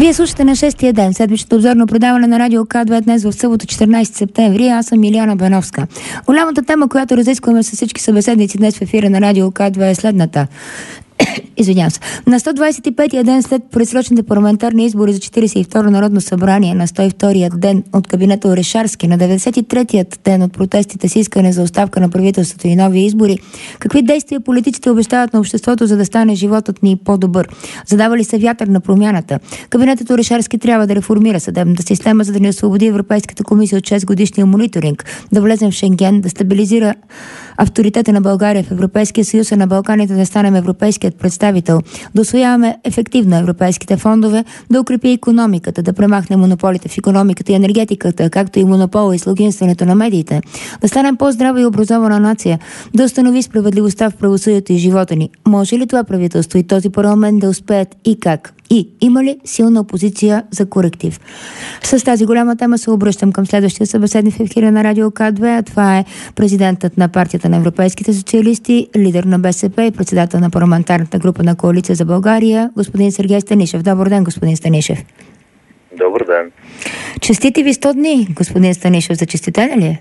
Вие слушате на 6-тия ден, седмичното обзорно предаване на Радио К2 днес в събота 14 септември. Аз съм Илияна Беновска. Голямата тема, която разискваме с всички събеседници днес в ефира на Радио К2 е следната. Извинявам се. На 125-я ден след предсрочните парламентарни избори за 42-ро Народно събрание, на 102-я ден от кабинета Орешарски, на 93-ят ден от протестите с искане за оставка на правителството и нови избори, какви действия политиците обещават на обществото, за да стане животът ни по-добър? Задава ли се вятър на промяната? Кабинетът Орешарски трябва да реформира съдебната система, за да ни освободи Европейската комисия от 6-годишния мониторинг, да влезем в Шенген, да стабилизира авторитета на България в Европейския съюз, а на Балканите да станем европейският представител, да усвояваме ефективно европейските фондове, да укрепи икономиката, да премахне монополите в икономиката и енергетиката, както и монопола и слугинстването на медиите, да станем по-здрава и образована нация, да установи справедливостта в правосъдието и живота ни. Може ли това правителство и този парламент да успеят и как? И има ли силна опозиция за коректив? С тази голяма тема се обръщам към следващия събеседник в ефира на Радио К2, а това е президентът на партията на европейските социалисти, лидер на БСП и председател на парламентарната група на Коалиция за България, господин Сергей Станишев. Добър ден, господин Станишев. Добър ден. Честити ви 100 дни, господин Станишев. Зачеститен ли е?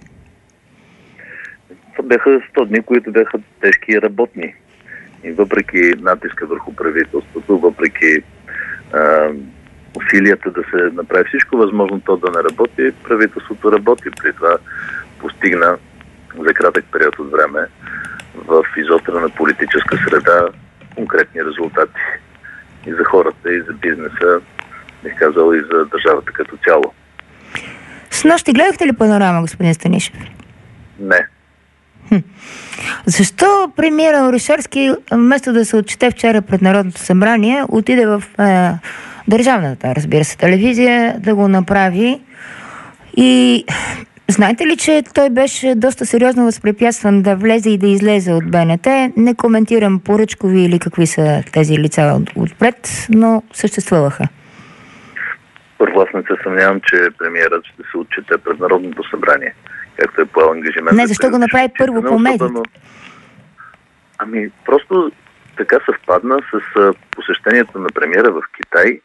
Това бяха 100 дни, които бяха тежки и работни. И въпреки натиска върху правителството, въпреки усилията да се направи всичко възможно то да не работи, правителството работи. При това постигна за кратък период от време в изострена политическа среда конкретни резултати. И за хората, и за бизнеса, бих казал, и за държавата като цяло. С нощи гледахте ли Панорама, господин Станишев? Не. Защо премиера Орешарски, вместо да се отчете вчера пред Народното събрание, отиде в държавната, разбира се, телевизия да го направи? И знаете ли, че той беше доста сериозно възпрепятстван да влезе и да излезе от БНТ? Не коментирам поръчкови или какви са тези лица отпред, но съществуваха. Първо, аз не се съмнявам, че премиерът ще се отчете пред Народното събрание, както е поел ангажимент. Не, защо го направи първо по медиите? Ами, просто така съвпадна с посещението на премиера в Китай.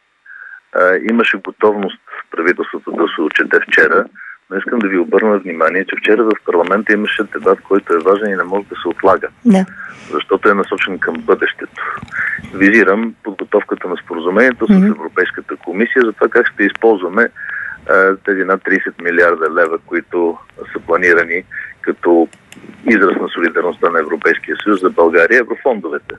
Имаше готовност правителството да се отчете вчера, но искам да ви обърна внимание, че вчера в парламента имаше дебат, който е важен и не може да се отлага. Да. Защото е насочен към бъдещето. Визирам подготовката на споразумението с Европейската комисия за това как ще използваме тези над 30 милиарда лева, които са планирани като израз на солидарността на Европейския съюз за България, еврофондовете.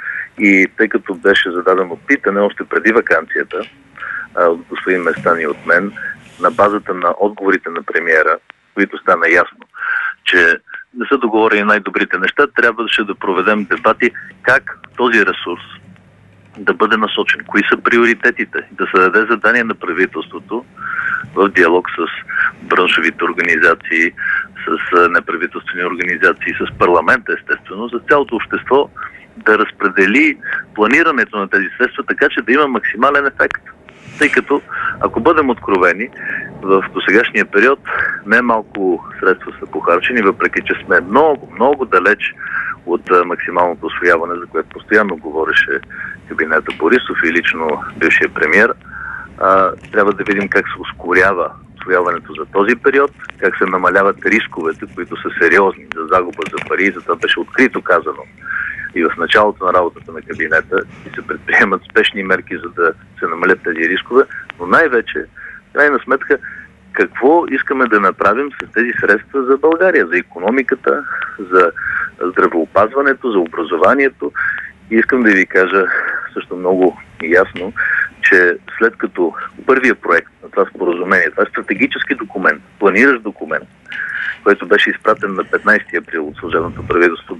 И тъй като беше зададено питане още преди ваканцията от господин Местан и от мен, на базата на отговорите на премиера, които стана ясно, че не са договорени най-добрите неща, трябваше да проведем дебати как този ресурс да бъде насочен. Кои са приоритетите? Да се даде задание на правителството в диалог с браншовите организации, с неправителствени организации, с парламента, естествено, за цялото общество да разпредели планирането на тези средства, така че да има максимален ефект. Тъй като, ако бъдем откровени, в досегашния период немалко средства са похарчени, въпреки че сме много, много далеч от максималното усвояване, за което постоянно говореше кабинета Борисов и лично бившия премиер. Трябва да видим как се ускорява усвояването за този период, как се намаляват рисковете, които са сериозни за загуба за пари, за това беше открито казано и в началото на работата на кабинета и се предприемат спешни мерки, за да се намалят тези рискове, но най-вече, крайна сметка, какво искаме да направим с тези средства за България, за икономиката, за здравеопазването, за образованието. И искам да ви кажа също много ясно, че след като първия проект на това споразумение, това е стратегически документ, планиращ документ, който беше изпратен на 15 април от служебното правителство,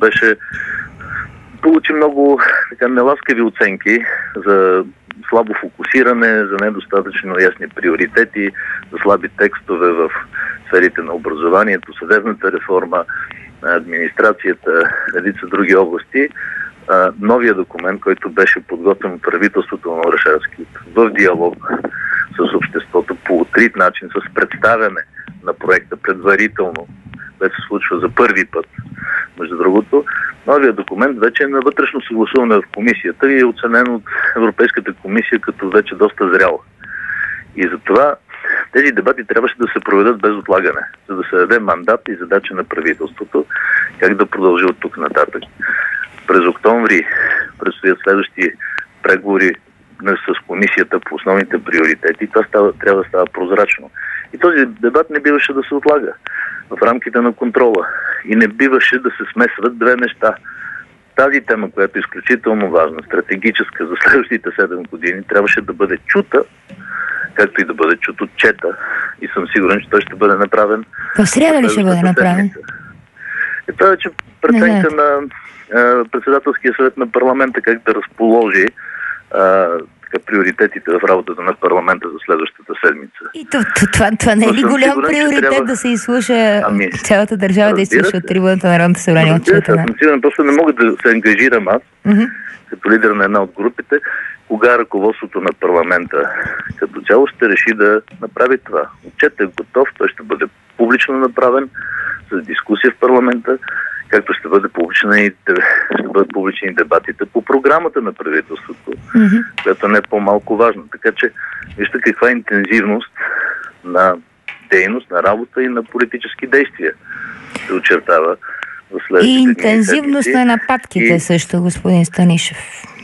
получи много така неласкави оценки за слабо фокусиране, за недостатъчно ясни приоритети, за слаби текстове в сферите на образованието, съдебната реформа, администрацията, редица други области. Новия документ, който беше подготвен от правителството на Орешарски в диалог с обществото по открит начин, с представяне на проекта предварително, което се случва за първи път. Между другото, новият документ вече е на вътрешно съгласуване в комисията и е оценен от Европейската комисия като вече доста зрял. И затова тези дебати трябваше да се проведат без отлагане, за да се даде мандат и задача на правителството как да продължи от тук нататък. През октомври предстоят следващи преговори с комисията по основните приоритети. Това трябва да става прозрачно. И този дебат не биваше да се отлага в рамките на контрола. И не биваше да се смесват две неща. Тази тема, която е изключително важна, стратегическа за следващите 7 години, трябваше да бъде чута, както и да бъде чут отчета. И съм сигурен, че той ще бъде направен. В сряда ли ще бъде направен? Това вече преценка на председателския съвет на парламента, как да разположи приоритетите в работата на парламента за следващата седмица. И това не е ли голям приоритет да се изслуша цялата държава, да изслуша от трибуната на Народното събрание? Аз съм сигурен, просто не мога да се ангажирам аз, като лидер на една от групите, кога ръководството на парламента като цяло ще реши да направи това. Отчетът е готов, той ще бъде публично направен с дискусия в парламента, както ще бъдат публични дебатите по програмата на правителството, която не е по-малко важна. Така че вижте каква интензивност на дейност, на работа и на политически действия се очертава в следващите дни. И интензивност на нападките също, господин Станишев.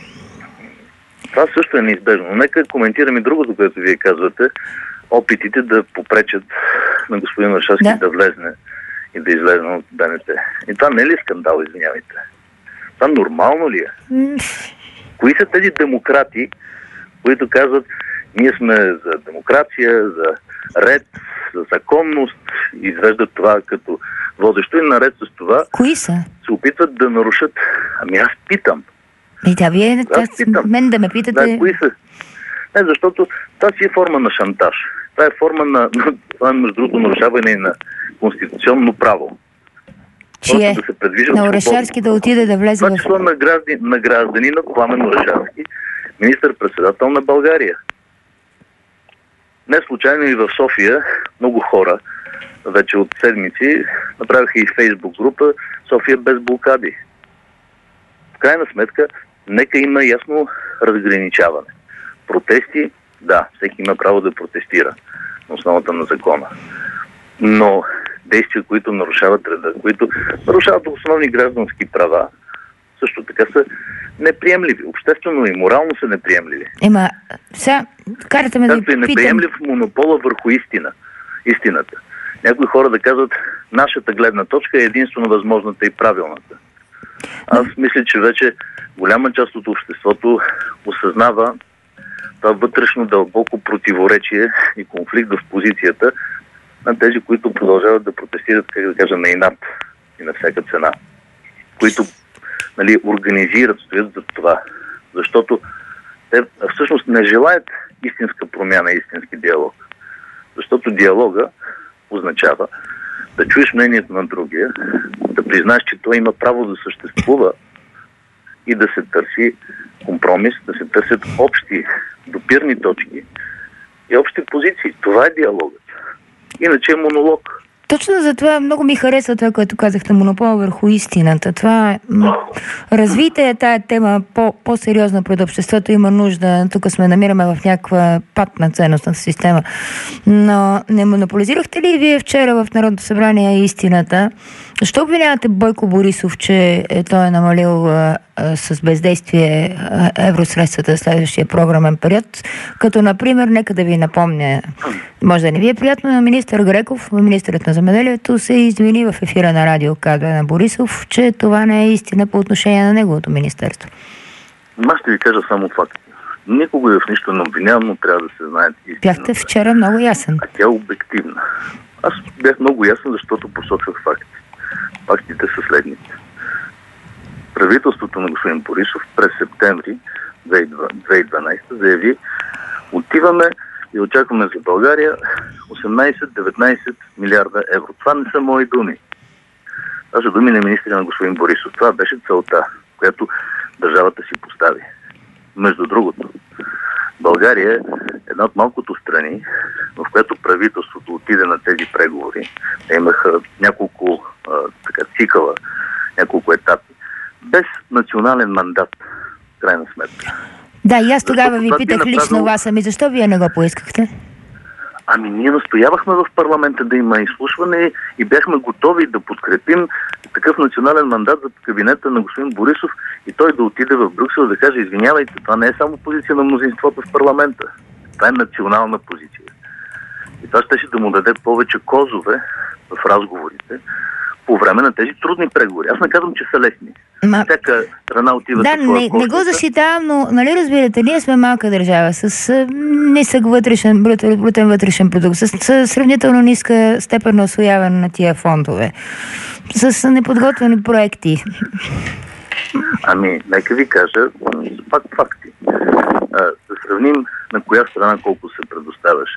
Това също е неизбежно. Но нека коментираме другото, което вие казвате. Опитите да попречат на господин Орешарски да влезне и да излезе от БНТ. И това не е ли скандал, извинявайте? Това нормално ли е? Кои са тези демократи, които казват, ние сме за демокрация, за ред, за законност, и извеждат това като водещо, и наред с това кои са? Се опитват да нарушат. Ами аз питам. Вие мен да ме питате. Да, кои са? Не, защото това си е форма на шантаж. Това е форма на това е между другото нарушаване и на конституционно право. Чие? Да се предвижда на Орешарски да отиде да влезе в... Това на гражданина Пламен Орешарски, министър-председател на България. Не случайно и в София много хора вече от седмици направиха и фейсбук група София без блокади. В крайна сметка, нека има ясно разграничаване. Протести, да, всеки има право да протестира на основата на закона. Но действия, които нарушават реда, които нарушават основни граждански права, също така са неприемливи. Обществено и морално са неприемливи. Сега, карате ме да питам. Както е неприемлив монопола върху истината. Някои хора да казват, нашата гледна точка е единствено възможната и правилната. Аз мисля, че вече голяма част от обществото осъзнава това вътрешно дълбоко противоречие и конфликт в позицията на тези, които продължават да протестират, как да кажа, на инат и на всяка цена. Които организират, стоят за това. Защото те всъщност не желаят истинска промяна, истински диалог. Защото диалога означава да чуеш мнението на другия, да признаеш, че той има право да съществува и да се търси компромис, да се търсят общи допирни точки и общи позиции. Това е диалогът. Иначе е монолог. Точно за това много ми харесва това, което казахте, монопол върху истината. Това развийте тая тема по-сериозно пред обществото, има нужда. Тук намираме в някаква пат на ценностната система. Но не монополизирахте ли вие вчера в Народното събрание истината? Защо обвинявате Бойко Борисов, че той е намалил с бездействие евросредствата в следващия програмен период? Като, например, нека да ви напомня, може да не ви е приятно, на министър Греков, министърът на земеделието, се извини в ефира на радио КД на Борисов, че това не е истина по отношение на неговото министерство. Аз ще ви кажа само факти. Никога в нищо не обвинявам, но трябва да се знаят истина. Бяхте вчера много ясен. А тя е обективна. Аз бях много ясен, защото посочвах факти. Фактите са следните. Правителството на господин Борисов през септември 2012 заяви: отиваме и очакваме за България 18-19 милиарда евро. Това не са мои думи. Това са думи на министрия на господин Борисов. Това беше целта, която държавата си постави. Между другото, България е една от малкото страни, в която правителството отиде на тези преговори. Те имаха няколко цикъла, няколко етапи, без национален мандат, в крайна сметка. Да, и аз тогава ви питах лично вас, защо вие не го поискахте? Ами ние настоявахме в парламента да има изслушване и бяхме готови да подкрепим такъв национален мандат за кабинета на господин Борисов и той да отиде в Брюксел да каже: извинявайте, това не е само позиция на мнозинството в парламента. Това е национална позиция. И това ще да му даде повече козове в разговорите по време на тези трудни преговори. Аз не казвам, че са лесни. Всяка страна отива... Да, не го защитавам, но нали разбирате, ние сме малка държава с нисък брутен вътрешен продукт, с сравнително ниска степен на усвояване на тия фондове, с неподготвени проекти. Ами, нека ви кажа пак факти. Да сравним на коя страна колко се предоставяше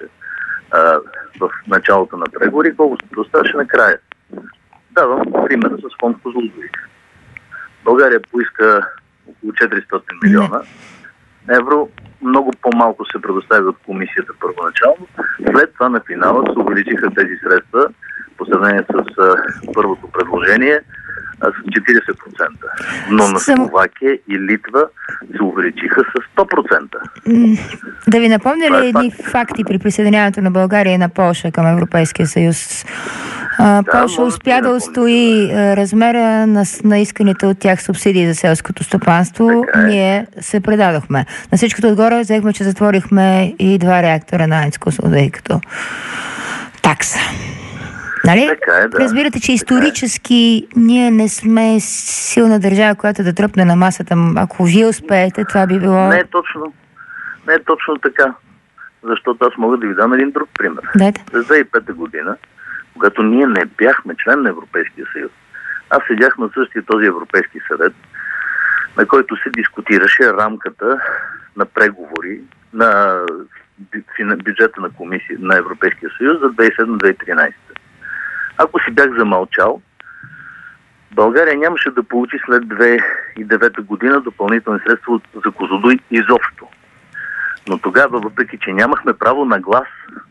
в началото на преговори, колко се предоставяше накрая. Давам пример с фонд Козлодуй. България поиска около 400 милиона евро. Много по-малко се предостави от комисията първоначално. След това на финала се увеличиха тези средства по сравнение с първото предложение с 40%. Но на Словакия и Литва се увеличиха с 100%. Да ви напомня ли едни факти при присъединяването на България и на Полша към Европейския съюз? Полша успя да устои размера на исканите от тях субсидии за селското стопанство. Ние се предадохме. На всичкото отгоре взехме, че затворихме и 2 реактора на АЕЦ Козлодуй като такса. Нали? Да. Разбирате, че исторически ние не сме силна държава, която да тръпне на масата. Ако вие успеете, това би било... Не е точно така. Защото аз мога да ви дам един друг пример. Дайте. През 2005 година, когато ние не бяхме член на Европейския съюз, аз седях на същия този Европейски съвет, на който се дискутираше рамката на преговори на бюджета на комисия на Европейския съюз за 2007-2013. Ако си бях замълчал, България нямаше да получи след 2009 година допълнителни средства за Козлодуй изобщо. Но тогава, въпреки че нямахме право на глас,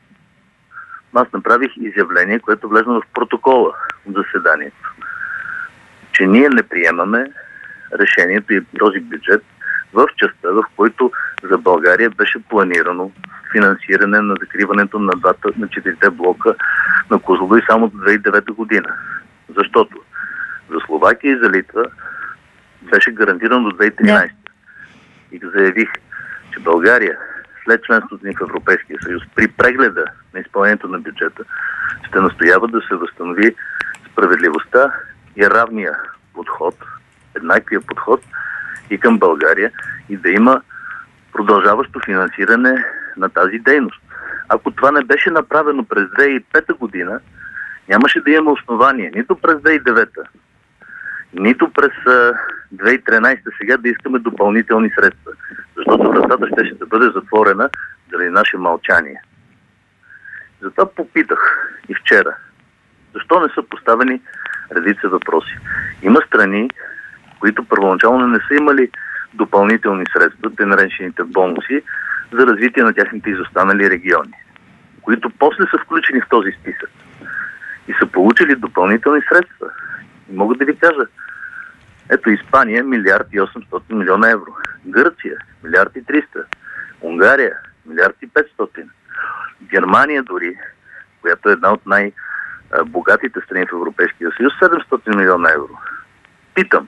аз направих изявление, което влезна в протокола от заседанието, че ние не приемаме решението и този бюджет в частта, в който за България беше планирано финансиране на закриването на 4 блока на Козлодуй само до 2009 година. Защото за Словакия и за Литва беше гарантирано до 2013. И заявих, че България след членството ни в Европейския съюз при прегледа на изпълнението на бюджета ще настоява да се възстанови справедливостта и равния подход, еднаквия подход и към България и да има продължаващо финансиране на тази дейност. Ако това не беше направено през 2005 година, нямаше да има основание нито през 2009, нито през 2013 сега да искаме допълнителни средства. Защото вратата ще да бъде затворена заради наше мълчание. Затова попитах и вчера, защо не са поставени редица въпроси. Има страни, които първоначално не са имали допълнителни средства, те наречените бонуси, за развитие на тяхните изостанали региони, които после са включени в този списък и са получили допълнителни средства. И мога да ви кажа, ето Испания 1 800 милиона евро, Гърция 1 300 000, Унгария 1 500 000, Германия дори, която е една от най-богатите страни в Европейския съюз, 700 милиона евро. Питам,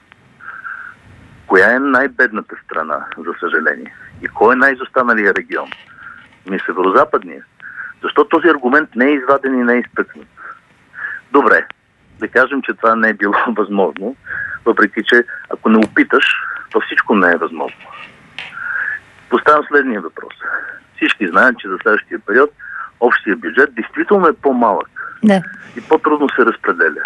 коя е най-бедната страна, за съжаление? И кой е най-изостаналия регион? Северозападния. Защо този аргумент не е изваден и не е изтъкнат? Добре, да кажем, че това не е било възможно, въпреки че ако не опиташ, то всичко не е възможно. Поставям следния въпрос. Всички знаят, че за следващия период общия бюджет действително е по-малък. Да. И по-трудно се разпределя.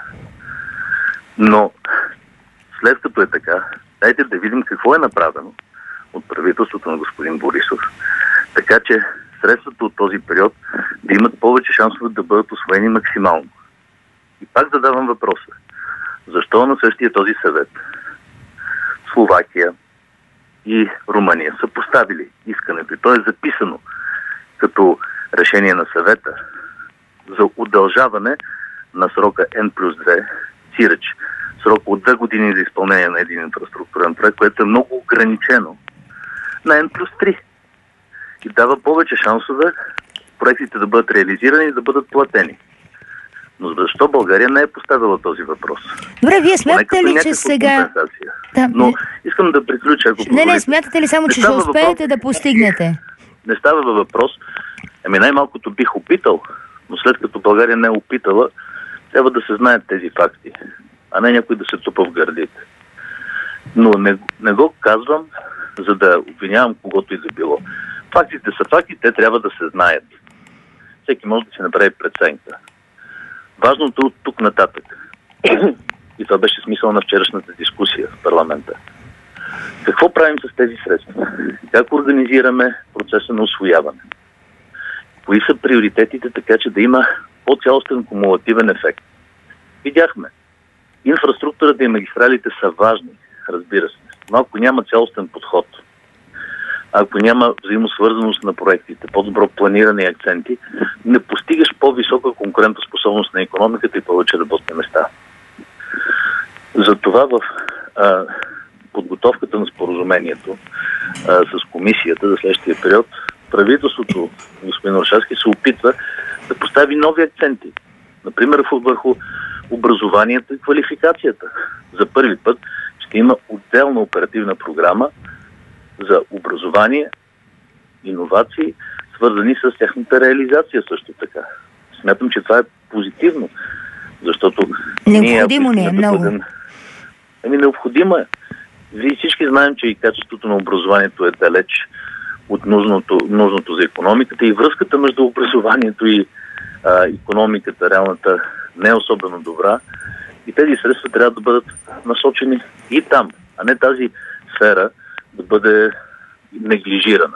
Но след като е така, дайте да видим какво е направено от правителството на господин Борисов, така че средствата от този период да имат повече шансове да бъдат усвоени максимално. И пак задавам въпроса. Защо на същия този съвет Словакия и Румъния са поставили искането, и то е записано като решение на съвета за удължаване на срока N+2, сиреч срок от 2 години за изпълнение на един инфраструктурен проект, което е много ограничено, на N+3 и дава повече шансове проектите да бъдат реализирани и да бъдат платени. Но защо България не е поставила този въпрос? Добре, вие смятате ли, че сега... Да, но искам да приключа, ако позволите. Не, смятате ли само, че ще успеете да постигнете? Не става въпрос. Най-малкото бих опитал, но след като България не е опитала, трябва да се знаят тези факти, а не някой да се тупа в гърдите. Но не го казвам, за да обвинявам когото и да било. Фактите са факти, те трябва да се знаят. Всеки може да си направи преценка. Важното от тук нататък, и това беше смисъл на вчерашната дискусия в парламента, какво правим с тези средства? Как организираме процеса на усвояване? Кои са приоритетите, така че да има по-цялостен кумулативен ефект? Видяхме. Инфраструктурата и магистралите са важни, разбира се, но ако няма цялостен подход, ако няма взаимосвързаност на проектите, по-добро планиране и акценти, не постигаш по-висока конкурентоспособност на икономиката и повече работни места. Затова в подготовката на споразумението с комисията за следващия период, правителството, господин Орешарски, се опитва да постави нови акценти. Например, върху образованието и квалификацията. За първи път ще има отделна оперативна програма за образование, иновации, свързани с тяхната реализация също така. Смятам, че това е позитивно, защото необходимо не е много. Необходимо е. Вие всички знаем, че и качеството на образованието е далеч от нужното за икономиката и връзката между образованието и икономиката, реалната, не е особено добра. И тези средства трябва да бъдат насочени и там, а не тази сфера да бъде неглижирана.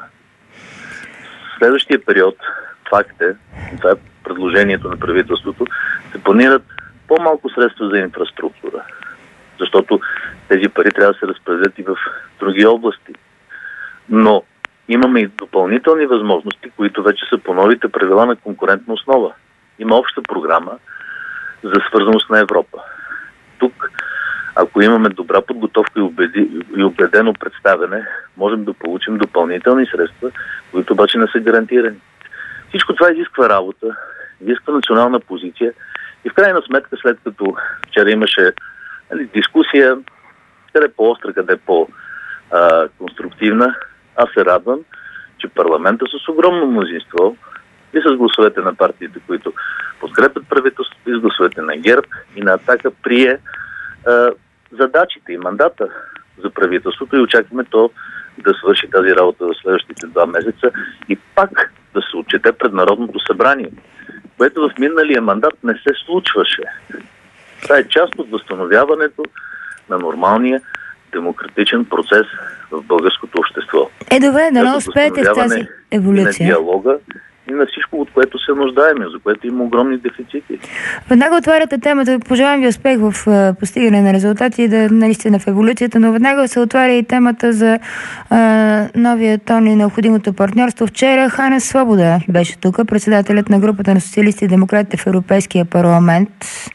В следващия период, факт е, това е предложението на правителството, се планират по-малко средства за инфраструктура. Защото тези пари трябва да се разпределят и в други области. Но имаме и допълнителни възможности, които вече са по новите правила на конкурентна основа. Има обща програма за свързаност на Европа. Тук, ако имаме добра подготовка и убедено представяне, можем да получим допълнителни средства, които обаче не са гарантирани. Всичко това изисква работа, изисква национална позиция и в крайна сметка, след като вчера имаше дискусия, къде е по-остра, къде е по-конструктивна, аз се радвам, че парламента с огромно мнозинство и с гласовете на партиите, които подкрепят правителството, и с гласовете на ГЕРБ и на Атака прие задачите и мандата за правителството и очакваме то да свърши тази работа в следващите 2 месеца и пак да се отчете пред Народното събрание, което в миналия мандат не се случваше. Това е част от възстановяването на нормалния демократичен процес в българското общество. Добре, да не успеете в тази еволюция. На диалога и на всичко, от което се нуждаем, за което има огромни дефицити. Веднага отваряте темата. Пожелавам ви успех в постигане на резултати и наистина в еволюцията, но веднага се отваря и темата за новия тон и необходимото партньорство. Вчера Ханес Свобода беше тук, председателят на групата на социалисти и демократите в Европейския парламент.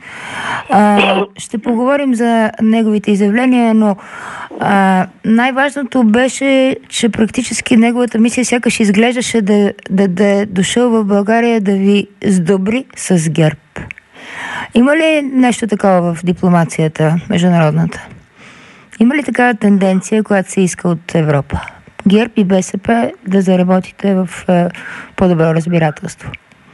Ще поговорим за неговите изявления, но най-важното беше, че практически неговата мисия сякаш изглеждаше да е дошъл в България да ви сдобри с ГЕРБ. Има ли нещо такова в дипломацията международната? Има ли такава тенденция, която се иска от Европа? ГЕРБ и БСП да заработите в по-добро разбирателство?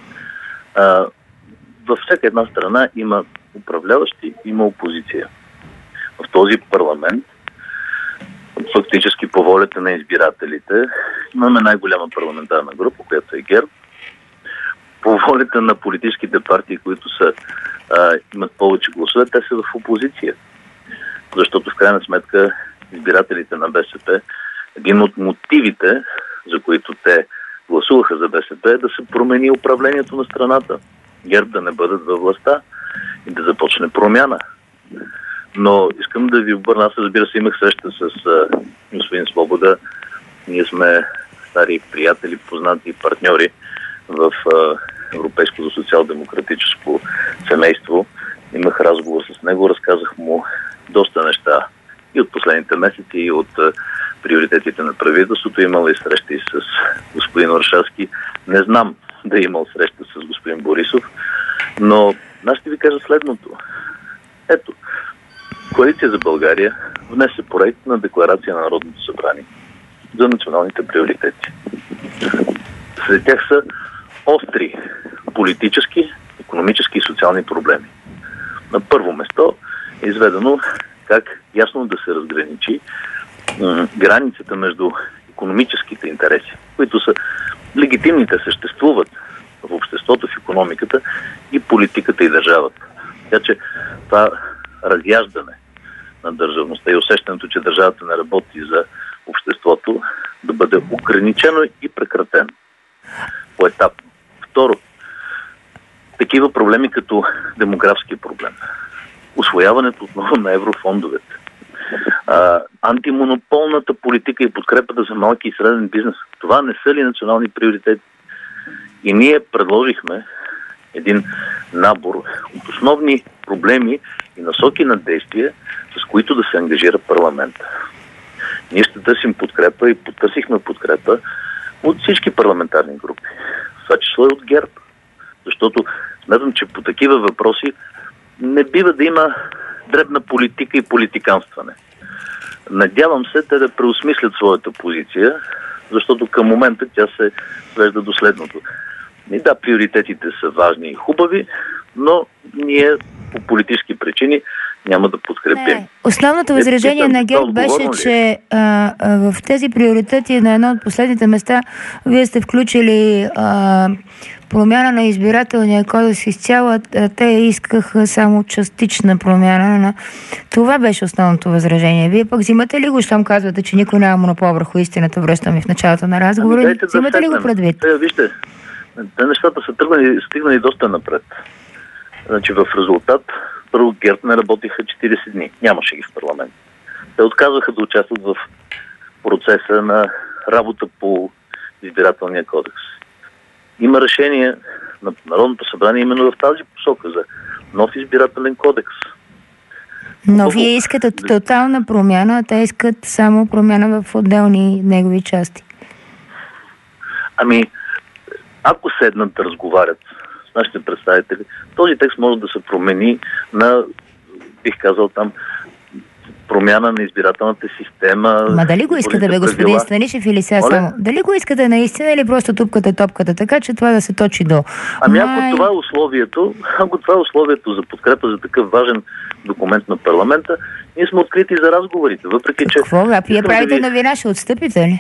Във всяка една страна има управляващи, има опозиция. В този парламент, фактически по волята на избирателите, имаме най-голяма парламентарна група, която е ГЕРБ. По волята на политическите партии, които имат повече гласове, те са в опозиция. Защото в крайна сметка избирателите на БСП, един от мотивите, за които те гласуваха за БСП, е да се промени управлението на страната. ГЕРБ да не бъдат във властта и да започне промяна. Но искам да ви обърна, аз разбира се имах среща с господин Свобода. Ние сме стари приятели, познати партньори в Европейското социал-демократическо семейство. Имах разговор с него, разказах му доста неща и от последните месеци, и от приоритетите на правителството. Имала и срещи с господин Орешарски. Не знам да е имал среща с господин Борисов, но аз ще ви кажа следното. Ето, Коалиция за България внесе проект на декларация на Народното събрание за националните приоритети. Сред тях са остри политически, икономически и социални проблеми. На първо место е изведено как ясно да се разграничи границата между икономическите интереси, които са легитимните, съществуват в обществото, в икономиката, и политиката и държавата. Така че това разяждане на държавността и усещането, че държавата не работи за обществото, да бъде ограничено и прекратено поетапно. Второ, такива проблеми като демографски проблем, усвояването отново на еврофондовете, антимонополната политика и подкрепата за малки и среден бизнес. Това не са ли национални приоритети? И ние предложихме един набор от основни проблеми и насоки на действие, с които да се ангажира парламента. Ние ще търсим подкрепа и потърсихме подкрепа от всички парламентарни групи. Това число и от ГЕРБ. Защото смятам, че по такива въпроси не бива да има дребна политика и политиканстване. Надявам се те да преосмислят своята позиция, защото към момента тя се свежда до следното. И да, приоритетите са важни и хубави, но ние по политически причини няма да подкрепим. Основното възражение на ГЕРБ беше, че в тези приоритети на едно от последните места вие сте включили промяна на избирателния кодекс изцяло, те искаха само частична промяна на... Това беше основното възражение. Вие пък взимате ли го, щом казвате, че никой няма монопол върху истината, връщам и в началото на разговора? Взимате ли го предвид? Вижте, нещата са стигнали доста напред. Значи в резултат първо ГЕРБ не работиха 40 дни. Нямаше ги в парламент. Те отказваха да участват в процеса на работа по избирателния кодекс. Има решение на Народното събрание именно в тази посока за нов избирателен кодекс. Но вие искате тотална промяна, а те искат само промяна в отделни негови части. Ами, ако седнат да разговарят с нашите представители, този текст може да се промени на, бих казал там, промяна на избирателната система. Ма дали го искате, бе, господин Станишев, или сега само? Дали го искате наистина или просто тупкате топката, така че това да се точи до... Ами ако това е условието за подкрепа за такъв важен документ на парламента, ние сме открити за разговорите, въпреки че... Какво? А вие правите новина, ще отстъпите ли?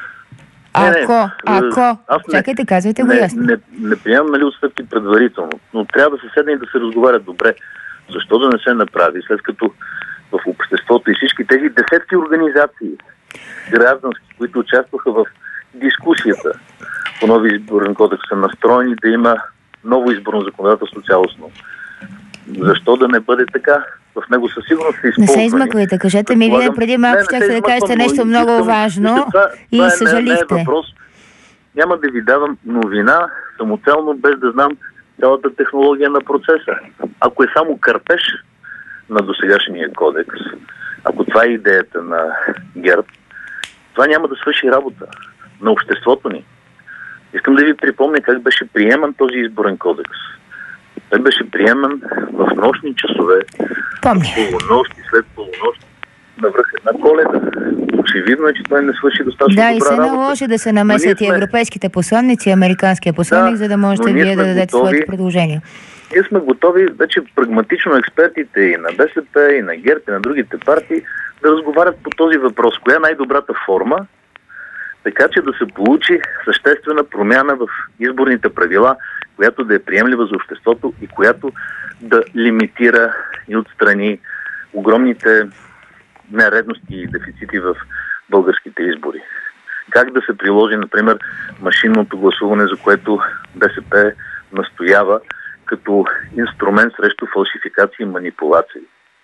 Ако... Чакайте, казвайте го ясно. Не приемам отстъпки предварително, но трябва да се седне и да се разговарят добре. Защо да не се направи, след като в обществото и всички тези десетки организации граждански, които участваха в дискусията по нови изборен кодекс, са настроени да има ново изборно законодателство цялостно. Защо да не бъде така? В него със сигурност се използвани. Не се измъквайте, кажете ми, вие преди малко щяхте да кажете нещо много важно и съжалихте. Не е въпрос. Няма да ви давам новина самоцелно, без да знам цялата технология на процеса. Ако е само кърпеж на досегашния кодекс, ако това е идеята на ГЕРБ, това няма да свърши работа на обществото ни. Искам да ви припомня как беше приеман този изборен кодекс. Той беше приеман в нощни часове, полунощ и след полунощ, навръх една Коледа. Очевидно е, че той не свърши достатъчно добра работа. Да, и се наложи да се намесят и европейските посланници, американския посланник, за да можете вие да дадете своите предложения. Ние сме готови вече прагматично експертите и на БСП, и на ГЕРБ, и на другите партии да разговарят по този въпрос. Коя е най-добрата форма, така че да се получи съществена промяна в изборните правила, която да е приемлива за обществото и която да лимитира и отстрани огромните нередности и дефицити в българските избори. Как да се приложи, например, машинното гласуване, за което БСП настоява като инструмент срещу фалшификации и манипулации.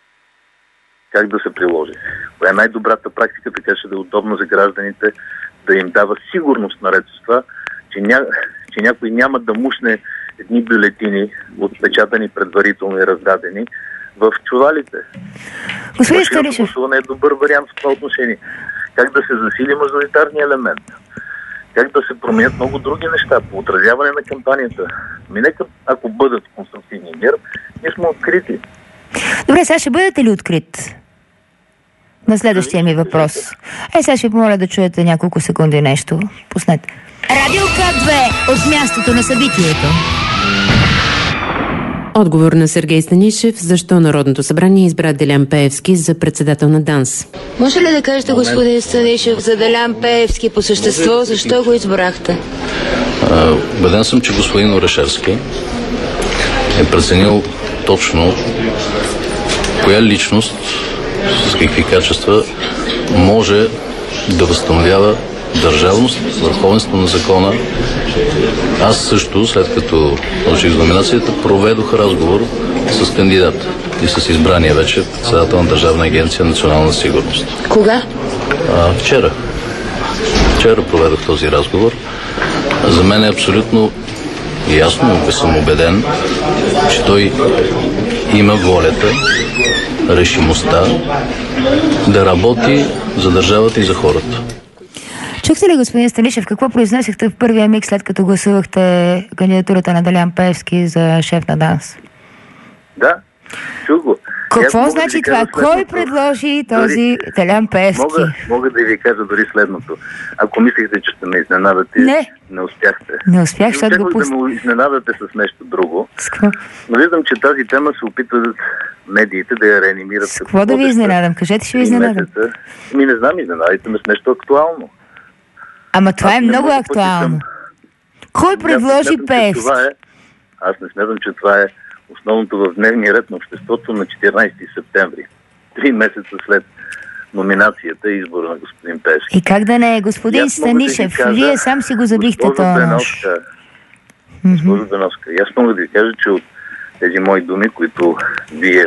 Как да се приложи? Коя е най-добрата практика, така че да е удобно за гражданите, да им дава сигурност наред с това, че някой няма да мушне едни бюлетини, отпечатани предварително и раздадени, в чувалите. Господин Станишев, гласуване е добър вариант в това отношение. Как да се засили мажоритарния елемент? как да се променят много други неща по отразяване на кампанията. Нека, ако бъдат конструктивни ГЕРБ, ние сме открити. Добре, сега ще бъдете ли открит? На следващия ми въпрос. Сега ще ви помоля да чуете няколко секунди нещо. Пуснете. Радио К2 от мястото на събитието. Отговор на Сергей Станишев. Защо Народното събрание избра Делян Пеевски за председател на ДАНС? Може ли да кажете, господин Станишев, за Делян Пеевски по същество, защо го избрахте? Убеден съм, че господин Орешарски е преценил точно коя личност с какви качества може да възстановява държавност, върховенство на закона. Аз също, след като получих номинацията, проведох разговор с кандидата и с избрания вече председател на Държавна агенция Национална сигурност. Кога? Вчера. Вчера проведох този разговор. За мен е абсолютно ясно и съм убеден, че той има волята, решимостта да работи за държавата и за хората. Чухте ли, господин Станишев, какво произнесехте в първия миг, след като гласувахте кандидатурата на Делян Пеевски за шеф на ДАНС? Да, чух го. Какво значи това? Кой предложи този Делян Пеевски? Мога да ви кажа дори следното. Ако мислихте, че ще ме изненадате, не успяхте. Не успях, защото го пусна. Да ме изненадате с нещо друго. Но виждам, че тази тема се опитват медиите да я реанимират. С какво да ви изненадам? Кажете, ще ви изненадам. Не знам, изненадайте ме с нещо актуално. Ама това е много актуално. Кой предложи Пеевски? Аз не смятам, че това е основното в дневния ред на обществото на 14 септември. 3 месеца след номинацията и избора на господин Пеевски. И как да не е, господин Станишев? Вие сам си го забихте това нощ. Госпожо Беновска, аз мога да ви кажа, че от тези мои думи, които вие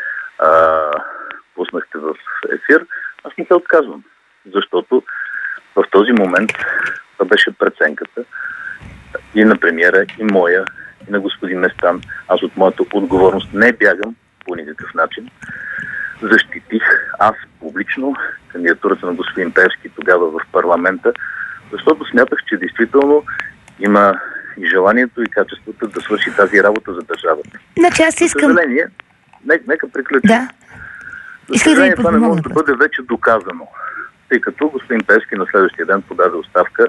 пуснахте в ефир, аз не се отказвам. Защото в този момент това беше преценката и на премиера, и моя, и на господин Местан. Аз от моята отговорност не бягам по никакъв начин. Защитих аз публично кандидатурата на господин Пеевски тогава в парламента, защото смятах, че действително има и желанието, и качеството да свърши тази работа за държавата. Значи аз искам... За съжаление, нека приключим. Да. За съжаление, това не може да бъде вече доказано, тъй като господин Пеевски на следващия ден подаде оставка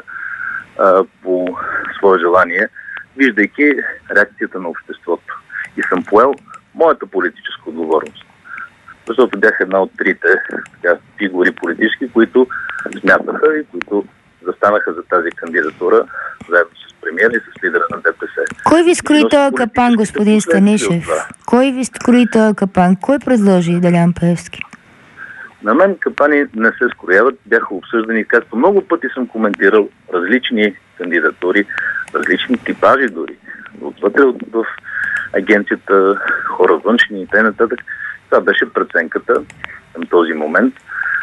по свое желание, виждайки реакцията на обществото. И съм поел моята политическа отговорност. Защото бях една от трите фигури политически, които смятаха и които застанаха за тази кандидатура, заедно с премиера и с лидера на ДПС. Кой ви скрои този капан, господин Станишев? Кой ви скрои този капан? Кой предложи Делян Пеевски? На мен капани не се скрояват, бяха обсъждани, както много пъти съм коментирал, различни кандидатури, различни типажи дори. Отвътре в агенцията, хора външни и т.н. Това беше преценката към този момент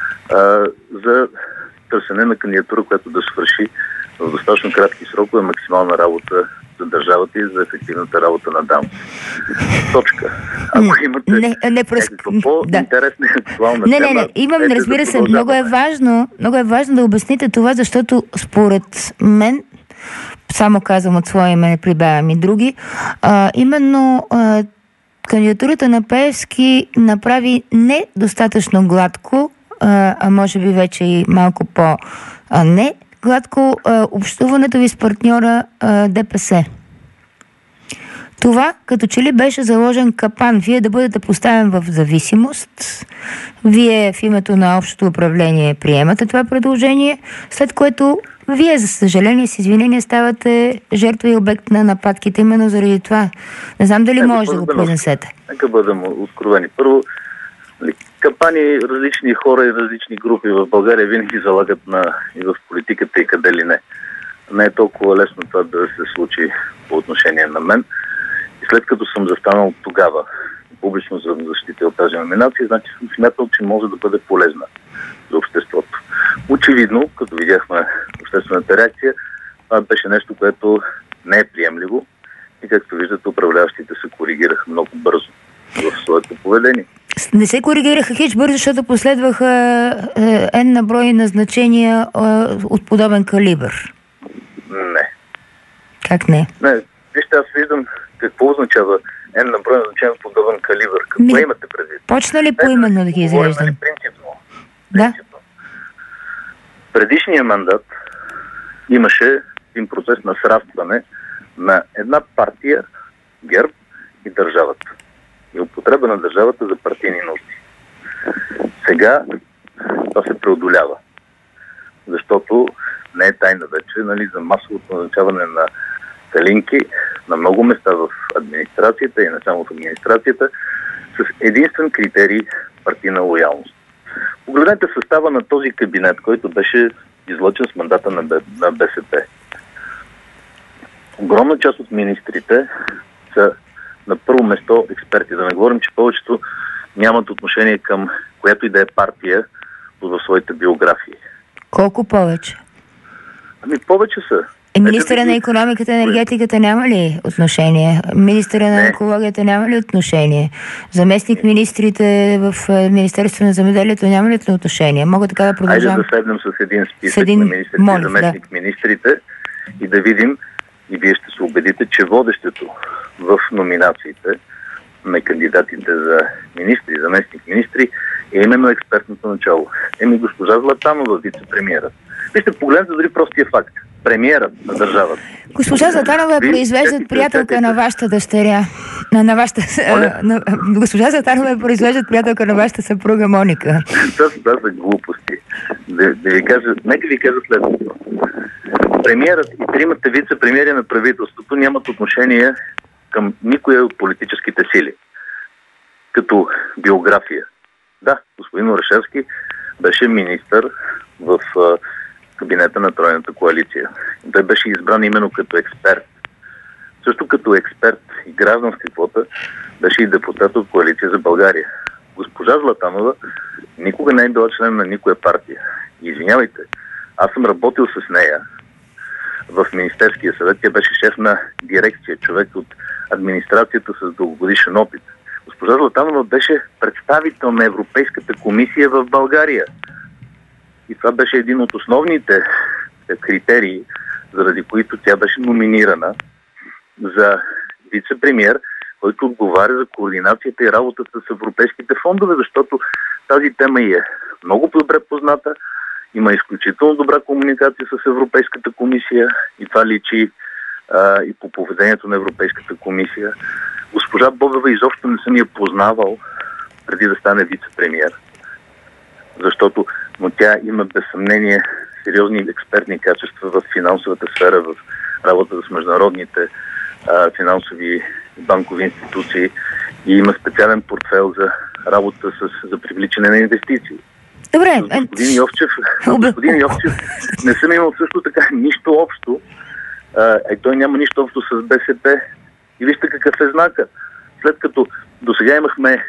за търсене на кандидатура, която да свърши в достатъчно кратки срокове максимална работа за държавата и за ефективната работа на ДАНС. Точка. Ако имате някаква по-интересна и актуална тема... Не, имам, разбира се, много е важно да обясните това, защото според мен, само казвам от своя име, не прибавям и други, именно кандидатурата на Пеевски направи не достатъчно гладко, а може би вече и малко не гладко общуването ви с партньора ДПС. Това като че ли беше заложен капан, вие да бъдете поставен в зависимост, вие в името на общото управление приемате това предложение, след което вие, за съжаление, с извинение, ставате жертва и обект на нападките именно заради това. Не знам дали може да го произнесете. Нека бъдем откровени. Първо, капани, различни хора и различни групи в България винаги залагат и в политиката и къде ли не. Не е толкова лесно това да се случи по отношение на мен. И след като съм застанал тогава публично за защита от тази номинация, значи съм смятал, че може да бъде полезна за обществото. Очевидно, като видяхме обществената реакция, това беше нещо, което не е приемливо и както виждате, управляващите се коригираха много бързо в своето поведение. Не се коригираха хич бързо, защото последваха на брой назначения от подобен калибър. Как не? Не, вижте, аз виждам какво означава N на брой назначен подобен калибър. Какво имате предвид? Почна ли поименно да ги изреждам? Принципно. Да. Предишния мандат имаше един процес на срастване на една партия, ГЕРБ и държавата. И употреба на държавата за партийни нужди. Сега това се преодолява. Защото не е тайна вече, нали, за масовото назначаване на калинки на много места в администрацията и не само в администрацията, с единствен критерий партийна лоялност. Погледнете състава на този кабинет, който беше излъчен с мандата на БСП. Огромна част от министрите са на първо место експерти. Да не говорим, че повечето нямат отношение към която и да е партия в своите биографии. Колко повече? Ами повече са. Министъра на икономиката и енергетиката няма ли отношение? Министъра на екологията няма ли отношение? Заместник министрите в Министерството на земеделието няма ли отношение? Мога така да продължавам. Хайде да седнем с един списък на министрите и заместник министрите и да видим, и вие ще се убедите, че водещето в номинациите на кандидатите за министри, заместник министри е именно експертното начало. Госпожа Златанова, вице-премиерът. Вижте, погледнете дори простия факт. Премиерът на държавата. Госпожа Златанова е произвеждат приятелка на вашата дъщеря. Госпожа Златанова е произвеждат приятелка на вашата съпруга Моника. Това са глупости. Нека ви кажа следното. Премиерът и тримата вице-премиери на правителството нямат отношение към никоя от политическите сили. Като биография. Да, господин Орешарски беше министър в кабинета на Тройната коалиция. Той беше избран именно като експерт. Също като експерт и гражданска квота беше и депутат от Коалиция за България. Госпожа Златанова никога не е била член на никоя партия. Извинявайте, аз съм работил с нея в Министерския съвет. Тя беше шеф на дирекция, човек от администрацията с дългогодишен опит. Госпожа Златанова беше представител на Европейската комисия в България. И това беше един от основните критерии, заради които тя беше номинирана за вице-премиер, който отговаря за координацията и работата с европейските фондове, защото тази тема е много добре позната, има изключително добра комуникация с Европейската комисия и това личи и по поведението на Европейската комисия. Госпожа Бобева изобщо не съм я познавал преди да стане вице-премиер, но тя има без съмнение сериозни експертни качества в финансовата сфера, в работа с международните финансови банкови институции и има специален портфел за работа за привличане на инвестиции. Добре. Господин Йовчев не съм имал също така нищо общо. Той няма нищо общо с БСП. И вижте какъв е знака. След като досега имахме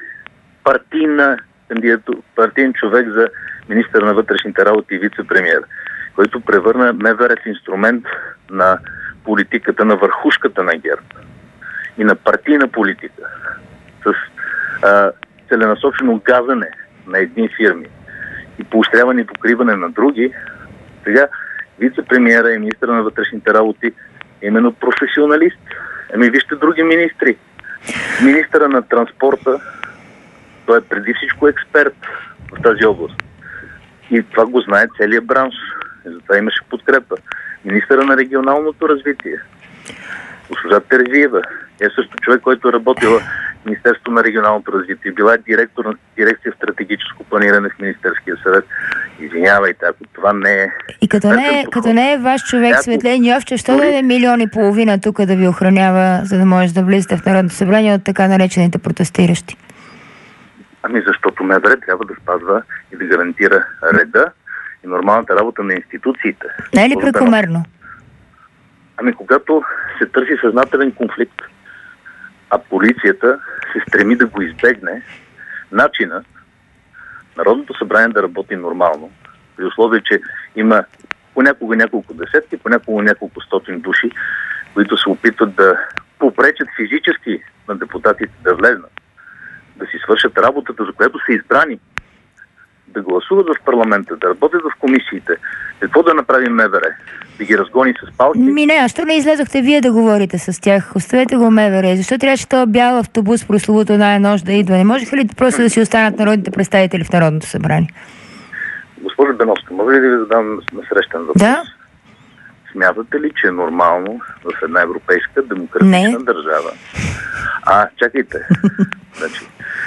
партиен човек за министър на вътрешните работи и вице-премиер, който превърна МВР в инструмент на политиката, на върхушката на ГЕРБ и на партийна политика с целенасочено газане на едни фирми и поощряване и покриване на други. Сега вице-премиера и министър на вътрешните работи е именно професионалист. Вижте други министри. Министъра на транспорта, той е преди всичко експерт в тази област. И това го знае целият бранш. И затова имаше подкрепа. Министъра на регионалното развитие, госпожа Терзиева, е също човек, който е работила в Министерството на регионалното развитие. Била е директор на дирекция стратегическо планиране в Министерския съвет. Извинявайте, ако това не е... И като не е ваш човек, Светлин Йовчев, що да е 1,5 милиона тук да ви охранява, за да можете да влизате в Народното събрание от така наречените протестиращи? Защото МВР трябва да спазва и да гарантира реда и нормалната работа на институциите. Не е ли прекомерно? Когато се търси съзнателен конфликт, а полицията се стреми да го избегне, начина Народното събрание да работи нормално, при условие, че има понякога няколко десетки, понякога няколко стотин души, които се опитват да попречат физически на депутатите да влезнат, да си свършат работата, за която са избрани, да гласуват в парламента, да работят в комисиите, какво да направи МВР? Да ги разгони с палки? Не, а що не излезохте вие да говорите с тях? Оставете го МВР. Защо трябваше този бял автобус прословото една нощ да идва? Не можеха ли просто да си останат народните представители в Народното събрание? Госпожо Беновска, може ли да ви задам насрещен въпрос? Да. Смятате ли, че е нормално в една европейска демократична държава? Чакайте. Значи,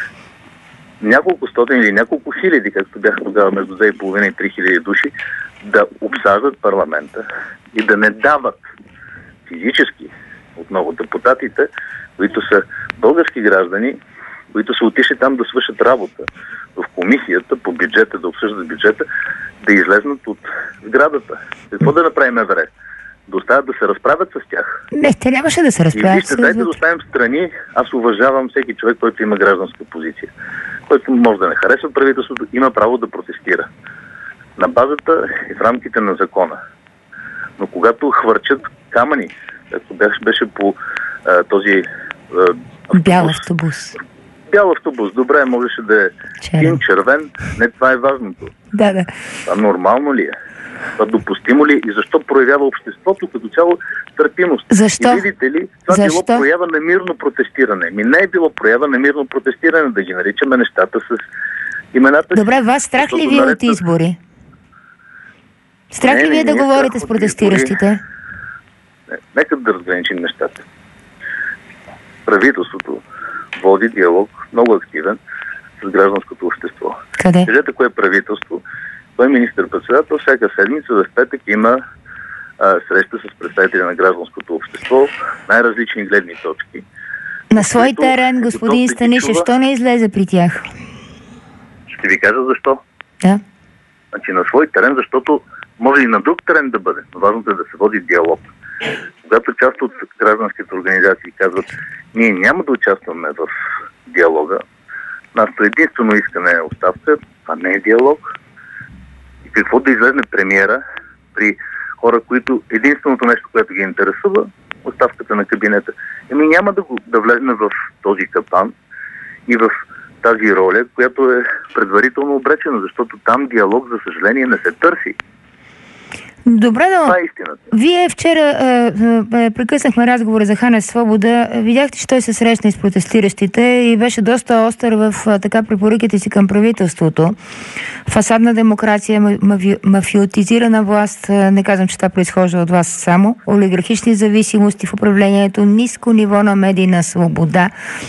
няколко стотин или няколко хиляди, както бяха тогава между 2,5 и 3 хиляди души, да обсаждат парламента и да не дават физически отново депутатите, които са български граждани, които са отишли там да свършат работа в комисията по бюджета, да обсъждат бюджета, да излезнат от сградата. Какво да направим МВР? Да оставят да се разправят с тях? Не, те нямаше да се разправят. И вижте, дайте да оставим страни. Аз уважавам всеки човек, който има гражданска позиция, който може да не харесва правителството, има право да протестира. На базата и в рамките на закона. Но когато хвърчат камъни, както беше по този бял автобус. Бял автобус, добре, можеше да е син, червен, не това е важното. Да. Това нормално ли е? Това допустимо ли е? И защо проявява обществото като цяло търпимост? Защо? И видите ли, това било проява на мирно протестиране. Не е било проява на мирно протестиране, да ги наричаме нещата с имената. Добре, вас страх ли ви от избори? Страх ли ви е да говорите с протестиращите? Нека да разграничим нещата. Правителството води диалог, много активен, с гражданското общество. Къде? Кажете кое правителство. Той министър-председател всяка седмица в петък има среща с представители на гражданското общество, най-различни гледни точки. На свой терен, господин Станишев, що не излезе при тях? Ще ви кажа защо. Да. Значи на свой терен, защото може и на друг терен да бъде. Но важното е да се води диалог. Когато част от гражданските организации казват, ние няма да участваме в диалога, нашето единствено искане е оставка, а не е диалог. И какво да излезне премиера при хора, които единственото нещо, което ги интересува, оставката на кабинета. Няма да влезне в този капан и в тази роля, която е предварително обречена, защото там диалог, за съжаление, не се търси. Добре, но това е истината. Вие вчера прекъснахме разговора за Ханес Свобода. Видяхте, че той се срещна с протестиращите и беше доста остър в така препоръките си към правителството. Фасадна демокрация, мафиотизирана власт, не казвам, че това произхожда от вас само, олигархични зависимости в управлението, ниско ниво на медийна свобода.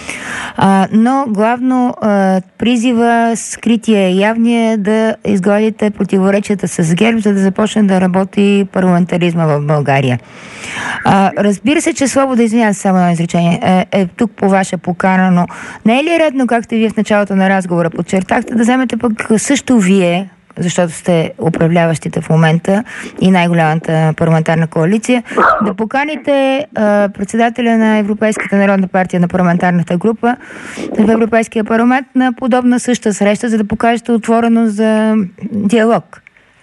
Но главно призива скрития и явния да изгладите противоречията с ГЕРБ, за да започне да работи парламентаризма в България. Разбира се, че Свобода, извинявам се, само едно изречение, е тук по ваша покана, но не е ли редно, както вие в началото на разговора подчертахте, да вземете пък също вие, защото сте управляващите в момента и най-голямата парламентарна коалиция, да поканите председателя на Европейската народна партия на парламентарната група в Европейския парламент на подобна съща среща, за да покажете отворено за диалог?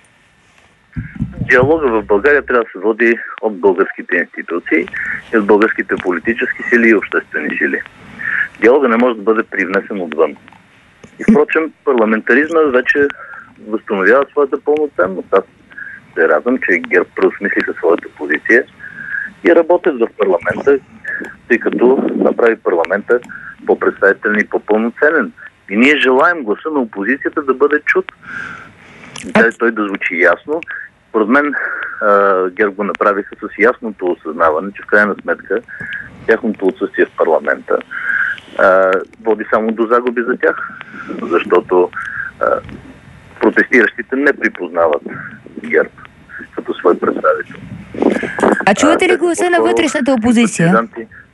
Диалога в България трябва да се води от българските институции и от българските политически сили и обществени сили. Диалога не може да бъде привнесен отвън. И впрочем, парламентаризма вече възстановява своята пълноценност. Аз се радвам, че ГЕРБ преосмислиха своята позиция и работят в парламента, тъй като направи парламента по-представителен и по-пълноценен. И ние желаем гласа на опозицията да бъде чут. Той да звучи ясно. Според мен ГЕРБ го направиха с ясното осъзнаване, че в крайна сметка тяхното отсъствие в парламента води само до загуби за тях, защото протестиращите не припознават ГЕРБ като свой представител. А чувате ли гласа на вътрешната опозиция?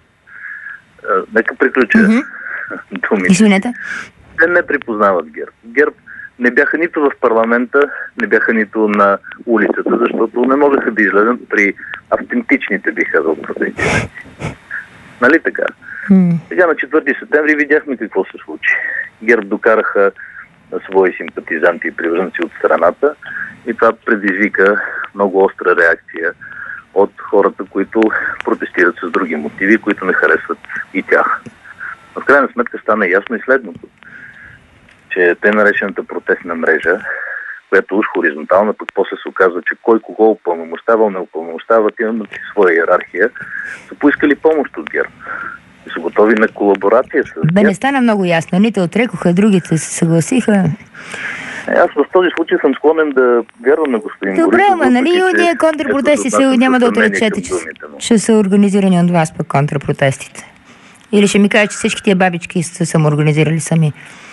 Нека приключа думите. Извинете. Те не припознават ГЕРБ. ГЕРБ не бяха нито в парламента, не бяха нито на улицата, защото не можеха да излезат при автентичните, бих казал, протестиращи. Нали така? Сега на 4 септември видяхме какво се случи. ГЕРБ докараха свои симпатизанти и привърженици от страната и това предизвика много остра реакция от хората, които протестират с други мотиви, които не харесват и тях. Но в крайна сметка стана ясно и следното, че че те наречената протестна мрежа, която уж хоризонтална, пък после се оказва, че кой кого упълномощава, не упълномощава, имат своя иерархия, са поискали помощ от ГЕРБ. И са готови на колаборация с ГЕРБ. Не стана много ясно. Едните отрекоха, другите се съгласиха. Аз в този случай съм склонен да вярвам на господин Борисов. Добре, ама нали ние контрпротести няма да отречете, че ще са организирани от вас пък контрпротестите? Или ще ми кажа, че всички тия бабички са самоорганизирали сами?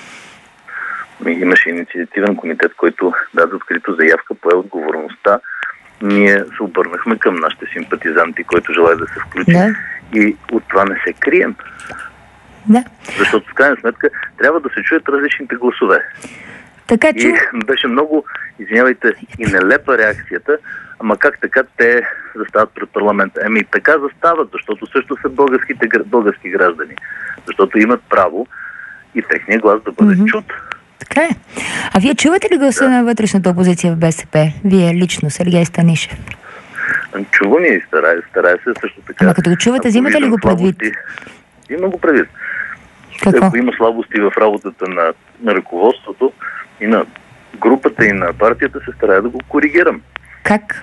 Имаше инициативен комитет, който даде открито заявка, пое отговорността. Ние се обърнахме към нашите симпатизанти, който желая да се включи. Да. И от това не се крием. Да. Защото в крайна сметка трябва да се чуят различните гласове. Така, и беше много, извинявайте, и нелепа реакцията, ама как така те застават пред парламента? Така застават, защото също са български граждани. Защото имат право и техния глас да бъде чут. Така е. А вие чувате ли гласа на вътрешната опозиция в БСП? Вие лично, Сергей Станишев? Чувам и старая се също така. Ама като го чувате, взимате ли го предвид? Има го предвид. Ако има слабости в работата на ръководството и на групата и на партията, се старая да го коригирам. Как?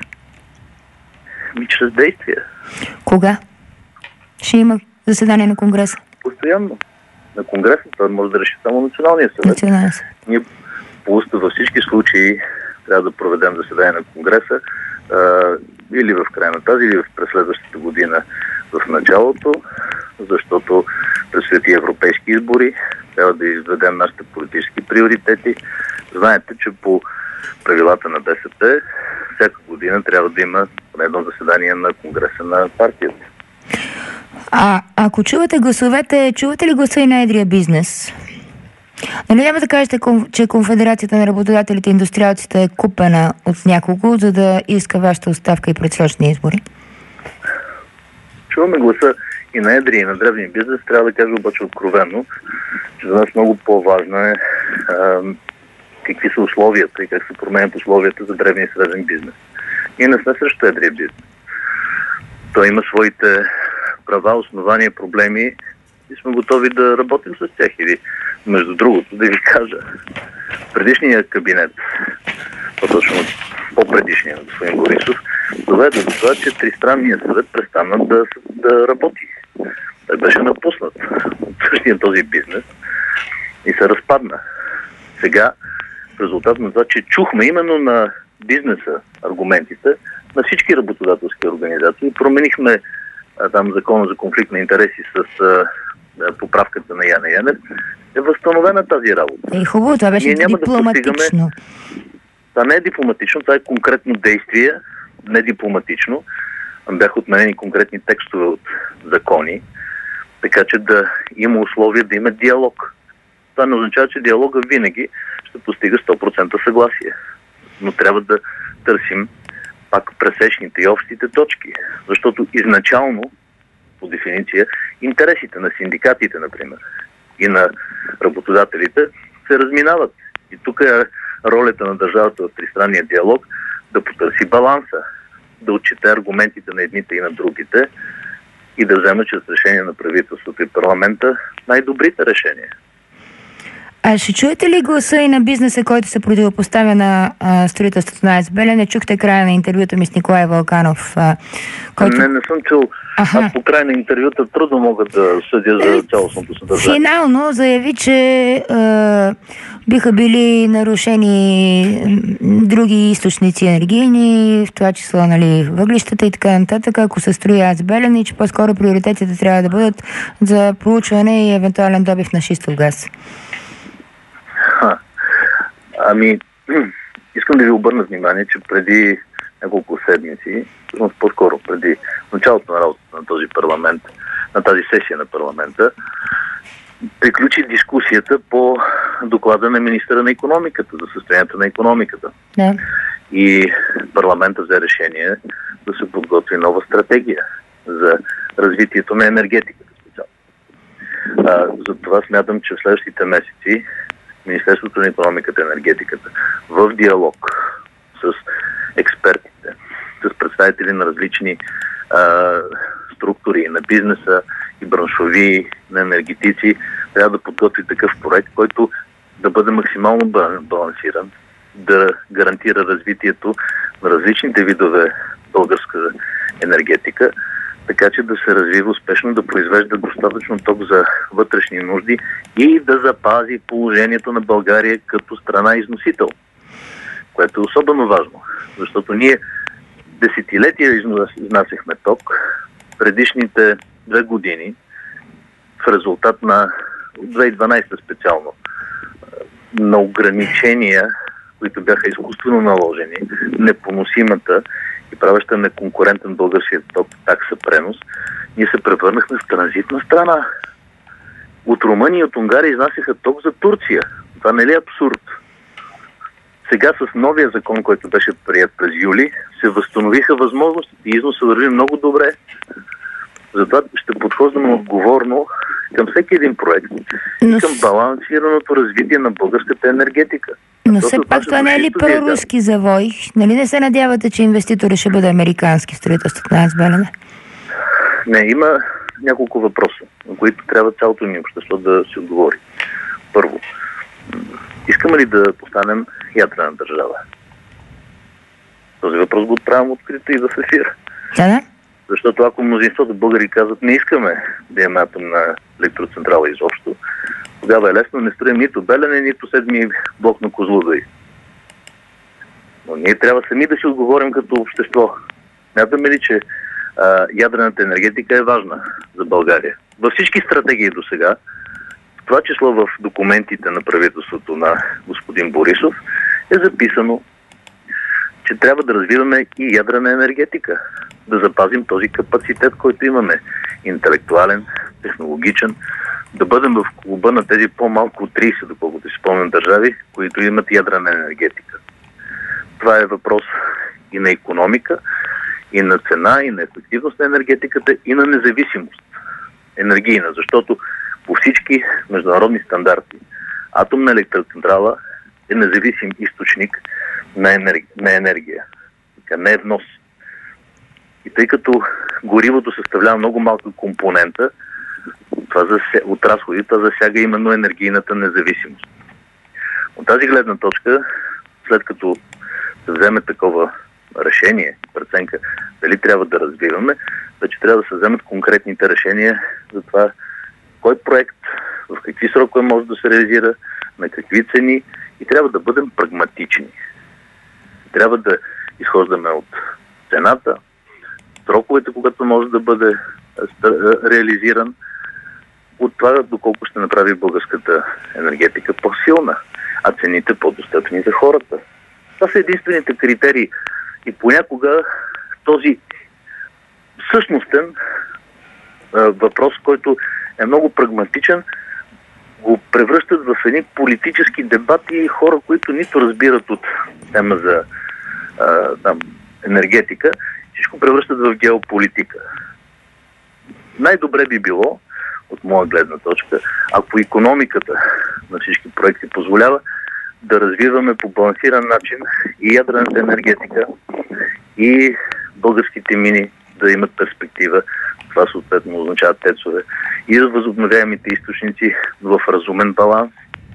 Чрез действия. Кога? Ще има заседание на Конгреса? Постоянно. На Конгреса това може да реши само Националния съвет. Ние по устав във всички случаи трябва да проведем заседание на Конгреса или в края на тази, или през следващата година в началото, защото предстоят и европейски избори, трябва да изведем нашите политически приоритети. Знаете, че по правилата на БСП всяка година трябва да има едно заседание на Конгреса на партията. Ако чувате гласовете, чувате ли гласа и на едрия бизнес? Нали няма да кажете, че Конфедерацията на работодателите и индустриалците е купена от няколко, за да иска вашата оставка и предсрочни избори? Чуваме гласа и на едрия, и на древния бизнес. Трябва да кажа обаче откровено, че за нас много по-важно е какви са условията и как се променят условията за древния и среден бизнес. Ние не сме срещу едрия бизнес. Той има своите права, основания, проблеми и сме готови да работим с тях. Или, между другото, да ви кажа, предишният кабинет, по-точно по-предишният на господин Борисов, доведе до това, че Тристранният съвет престана да работи. Той беше напуснат от същия този бизнес и се разпадна. Сега, в резултат на това, че чухме именно на бизнеса аргументите на всички работодателски организации, променихме там закона за конфликт на интереси с поправката на Яне Янев, е възстановена тази работа. Хубаво, това беше дипломатично. Това не е дипломатично, това е конкретно действие, не дипломатично. Бяха отменени конкретни текстове от закони, така че да има условия да има диалог. Това не означава, че диалога винаги ще постига 100% съгласие. Но трябва да търсим пак пресечните и общите точки. Защото изначално, по дефиниция, интересите на синдикатите, например, и на работодателите се разминават. И тук е ролята на държавата в тристранния диалог да потърси баланса, да отчете аргументите на едните и на другите и да вземе чрез решение на правителството и парламента най-добрите решения. А ще чуете ли гласа и на бизнеса, който се противопоставя на строителството на АЕЦ Белене? Чухте края на интервюто ми с Николай Вълканов, който... Не съм чул. Аз по край на интервюта трудно мога да съдя за цялостното съдържание. Финално заяви, че биха били нарушени други източници енергийни, в това число въглищата и така нататък, ако се строи АЕЦ Белене, и че по-скоро приоритетите трябва да бъдат за проучване и евентуален добив на шистов газ. Искам да ви обърна внимание, че преди няколко седмици, по-скоро преди началото на работата на този парламент, на тази сесия на парламента, приключи дискусията по доклада на министъра на икономиката за състоянието на икономиката. Да. И парламента взе решение да се подготви нова стратегия за развитието на енергетиката специално. Затова смятам, че в следващите месеци Министерството на икономиката и енергетиката в диалог с експертите, с представители на различни структури на бизнеса и браншови, на енергетици, трябва да подготви такъв проект, който да бъде максимално балансиран, да гарантира развитието на различните видове българска енергетика, така че да се развива успешно, да произвежда достатъчно ток за вътрешни нужди и да запази положението на България като страна износител, което е особено важно, защото ние десетилетия изнасяхме ток. Предишните 2 години, в резултат на 2012 специално, на ограничения, които бяха изкуствено наложени, непоносимата и правеща неконкурентен българския ток такса пренос, ние се превърнахме в транзитна страна. От Румъния и от Унгария изнасяха ток за Турция. Това не е ли абсурд? Сега с новия закон, който беше прият през юли, се възстановиха възможностите и износът върви много добре. Затова ще подхождаме отговорно към всеки един проект и към балансираното развитие на българската енергетика. Но все пак това не е ли проруски завой? Нали не се надявате, че инвеститорът ще бъде американски в строителството на АЕЦ Белене? Не, има няколко въпроса, на които трябва цялото ни общество да си отговори. Първо, искаме ли да постанем ядрена държава? Този въпрос го отправям открито и в ефир. Да. Защото ако мнозинството българи казват, не искаме да имаме атомна електроцентрала изобщо, тогава е лесно, не строим нито Белене, нито 7-ми блок на Козлодуй. Но ние трябва сами да си отговорим като общество. Смятаме ли, че ядрената енергетика е важна за България? Във всички стратегии до сега, в това число в документите на правителството на господин Борисов, е записано, че трябва да развиваме и ядрена енергетика. Да запазим този капацитет, който имаме. Интелектуален, технологичен. Да бъдем в клуба на тези по-малко от 30, доколкото си спомням, държави, които имат ядрена енергетика. Това е въпрос и на икономика, и на цена, и на ефективност на енергетиката, и на независимост енергийна. Защото по всички международни стандарти атомна електроцентрала е независим източник на енергия. Не е внос. И тъй като горивото съставлява много малка компонента от разходи, това засяга именно енергийната независимост. От тази гледна точка, след като се вземе такова решение, преценка дали трябва да развиваме, вече трябва да се вземат конкретните решения за това кой проект, в какви срокове може да се реализира, на какви цени, и трябва да бъдем прагматични. Трябва да изхождаме от цената, сроковете, когато може да бъде реализиран, от това доколко ще направи българската енергетика по-силна, а цените по-достъпни за хората. Това са единствените критерии. И понякога този същностен въпрос, който е много прагматичен, го превръщат в едни политически дебати и хора, които нито разбират от тема за енергетика, всичко превръщат в геополитика. Най-добре би било, от моя гледна точка, ако икономиката на всички проекти позволява, да развиваме по балансиран начин и ядрената енергетика, и българските мини да имат перспектива. Това съответно означава тецове и за възобновяемите източници в разумен баланс.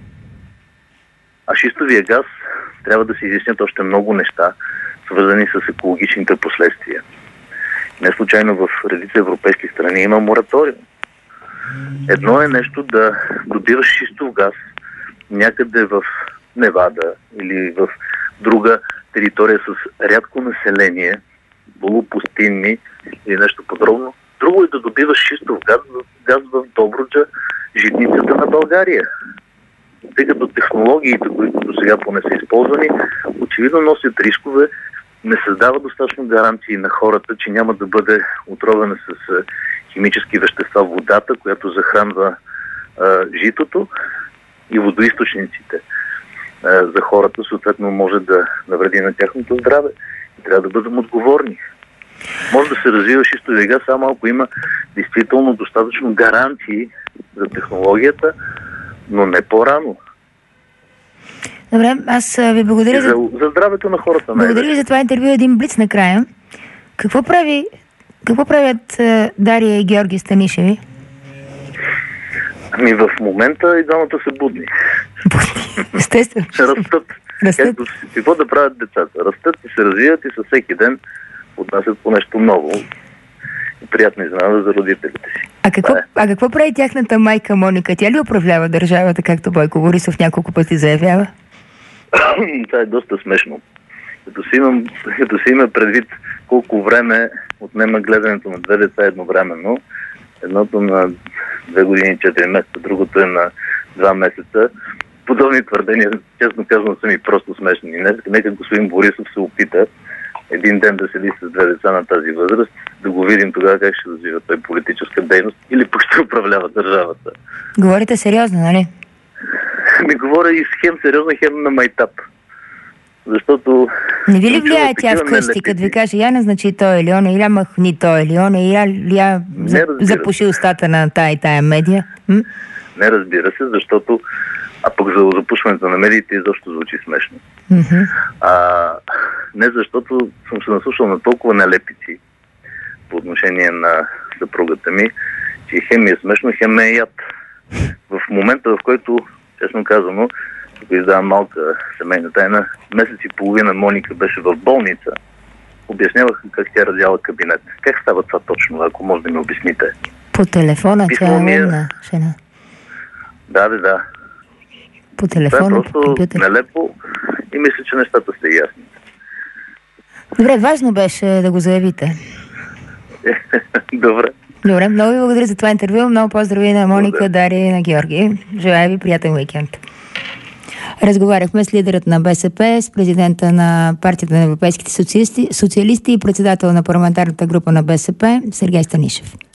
А шистовия газ трябва да се изяснят още много неща, свързани с екологичните последствия. Не случайно в редица европейски страни има мораториум. Едно е нещо да добиваш шистов газ някъде в Невада или в друга територия с рядко население, полупустинни или нещо подобно. Друго е да добиваш шистов газ в Добруджа, житницата на България. Тъй като технологиите, които до сега поне са използвани, очевидно носят рискове, не създава достатъчно гаранции на хората, че няма да бъде отровена с химически вещества водата, която захранва житото и водоизточниците за хората, съответно може да навреди на тяхното здраве. И трябва да бъдем отговорни. Може да се развива шистовия газ само ако има действително достатъчно гаранции за технологията, но не по-рано. Добре, аз ви благодаря за здравето на хората. Благодаря ви за това интервю. Един блиц накрая. Какво правят Дария и Георги Станишеви? Ами в момента и двамата са будни. Естествено. Растат. Какво да правят децата? Растат и се развиват и със всеки ден отнасят по нещо ново и приятна изненада за родителите си. А какво прави тяхната майка Моника? Тя ли управлява държавата, както Бойко Борисов няколко пъти заявява? Това е доста смешно. Като си има предвид колко време отнема гледането на две деца едновременно, едното на 2 години и 4 месеца, другото е на 2 месеца, подобни твърдения, честно казвам, са ми просто смешни. Нека господин Борисов се опита един ден да седи с 2 деца на тази възраст, да го видим тогава как ще развива той политическа дейност или пък ще управлява държавата. Говорите сериозно, нали? Не говоря и хем сериозно, хем на майтап. Защото... Не ви ли влияе тя вкъщи, като ви каже, я назначи той или он, или махни той или он, или я запуши устата на тая медия? Не, разбира се, защото пък за запушването на медиите изобщо звучи смешно. Не защото съм се наслушал на толкова нелепици по отношение на съпругата ми, че хем ми е смешно, хем ме е яд. В момента, в който, честно казано, тук издавам малка семейна тайна, месец и половина Моника беше в болница, обяснявах как тя раздяла кабинет. Как става това точно, ако може да ми обясните? По телефона, тя е умна жена. Да. По телефона, по компютър. Това е просто нелепо и мисля, че нещата са ясни. Добре, важно беше да го заявите. Добре, много ви благодаря за това интервю. Много поздрави на Моника, Дария и на Георги. Желая ви приятен уикенд. Разговаряхме с лидерът на БСП, с президента на партията на европейските социалисти и председател на парламентарната група на БСП Сергей Станишев.